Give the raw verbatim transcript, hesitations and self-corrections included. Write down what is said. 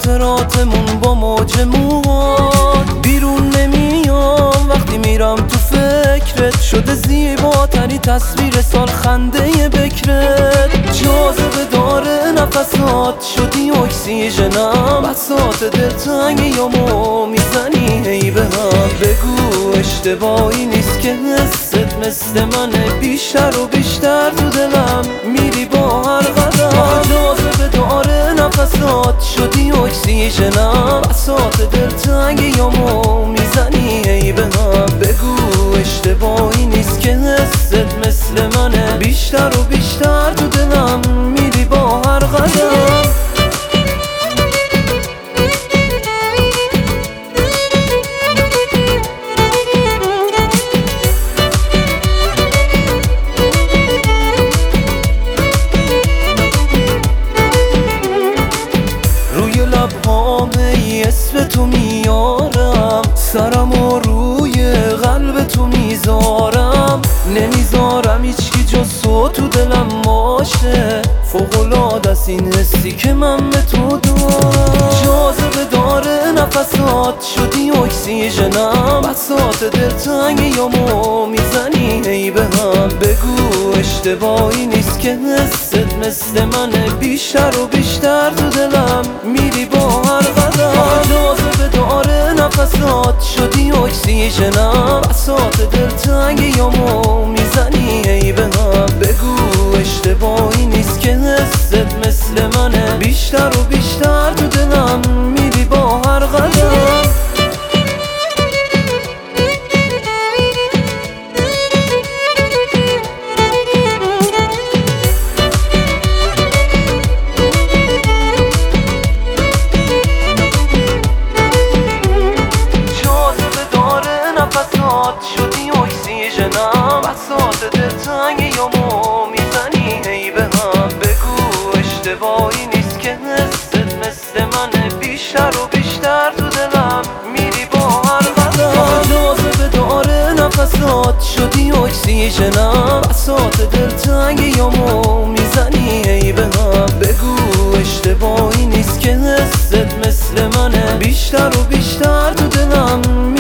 خاطراتمون با موج موهات بیرون نمیام وقتی میرم تو فکرت شده زیباترین تصویر سال خنده بکرت جاذبه داره نفسات شدی اکسیژنم بساط دلتنگیامو میزنی هی به هم بگو اشتباهی نیست که حست مثل منه بیشتر و بیشتر تو دلم میری با هر قدم جاذبه داره نفسات شدی اکسیژنم بساط دلتنگیامو میزنی هی به هم بگو اشتباهی نیست که حست مثل منه بیشتر و بیشتر تو دلم میری با هر قدم اسم تو میارم سرم و روی قلب تو میذارم نمیذارم هیچکی جز تو تو دلم باشه فوق‌العاده است این حسی که من به تو دارم جاذبه داره نفسات شدی اکسیژنم بساط دلتنگیامو میزنی هی به هم بگو اشتباهی نیست که حست مثل منه بیشتر و بیشتر تو دلم میری با هر قدم جاذبه داره نفسات شدی اکسیژنم بساط دلتنگیامو میزنی هی به هم بگو اشتباهی نیست که حست مثل منه بیشتر و بیشتر تو دلم میری با هر قدم شدی اکسیژنم بساط دلتنگیامو میزنی هی به هم بگو اشتباهی نیست که حست مثل منه بیشتر و بیشتر تو دلم میری با هر قدم جاذبه داره نفسات شدی اکسیژنم بساط دلتنگیامو میزنی هی به هم بگو اشتباهی نیست که حست مثل منه بیشتر و بیشتر تو دلم